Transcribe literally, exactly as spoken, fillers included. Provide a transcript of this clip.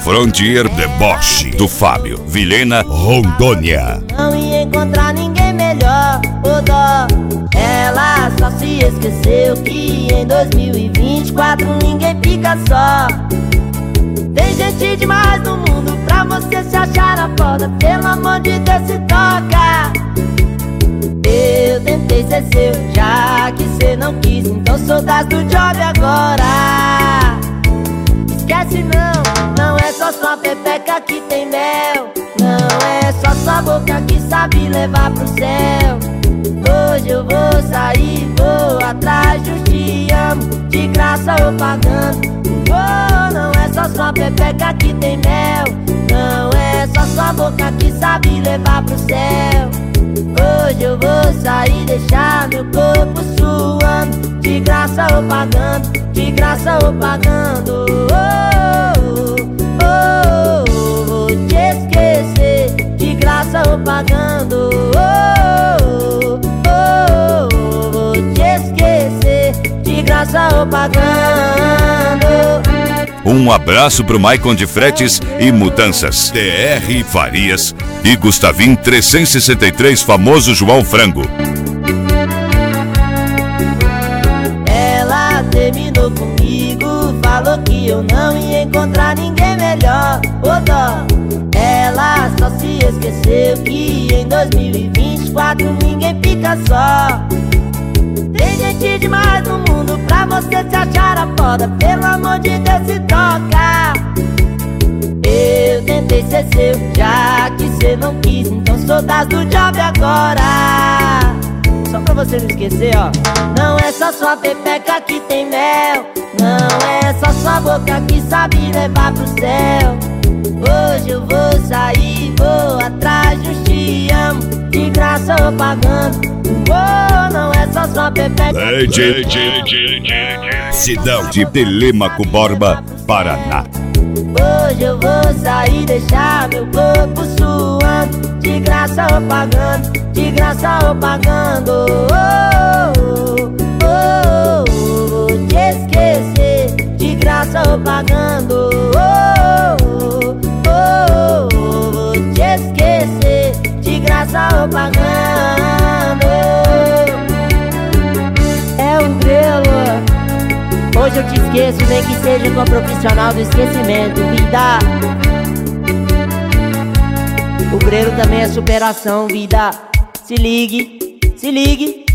Frontier Deboche, do Fábio Vilhena, Rondônia. Não ia encontrar ninguém melhor, ô dó. Ela só se esqueceu que em dois mil e vinte e quatro ninguém fica só. Tem gente demais no mundo pra você se achar a foda. Pelo amor de Deus, se toca. Eu tentei ser seu, já que cê não quis, então sou das do job agora. Esquece não, não é só sua pepeca que tem mel. Não é só sua boca que sabe levar pro céu. Hoje eu vou sair, vou atrás de um te amo, de graça ou pagando. Oh, não é só sua pepeca que tem mel. Não é só sua boca que sabe levar pro céu. Hoje eu vou sair, deixar meu corpo suando, de graça ou pagando, de graça ou pagando. Oh, oh, oh, oh, vou te esquecer, de graça ou pagando. Oh, oh, oh, oh, vou te esquecer, de graça ou pagando. Um abraço pro Maicon de Fretes e Mudanças, T R Farias e Gustavim trezentos e sessenta e três, famoso João Frango. Ela terminou comigo, falou que eu não ia encontrar ninguém melhor, ô dó. Ela só se esqueceu que em dois mil e vinte e quatro ninguém fica só. Tem gente demais no mundo pra você se achar a foda. Pelo amor de Deus, se toca. Eu tentei ser seu, já que cê não quis, então sou das do job agora. Só pra você não esquecer, ó. Não é só sua pepeca que tem mel. Não é só sua boca que sabe levar pro céu. Hoje eu vou sair, vou atrás de um te amo, de graça ou pagando. Oh, não é só sua pepeca. Cidão de Telêmaco Borba, Paraná. Hoje eu vou sair, deixar meu corpo suando, de graça ou pagando, de graça ou pagando. Oh, oh, oh, oh, vou te esquecer, de graça ou pagando. Oh, oh, oh, oh, vou te esquecer, de graça ou pagando. É um grelo. Hoje eu te esqueço, nem que seja com a profissional do esquecimento, vida. O grelo também é superação, vida. Se ligue, se ligue.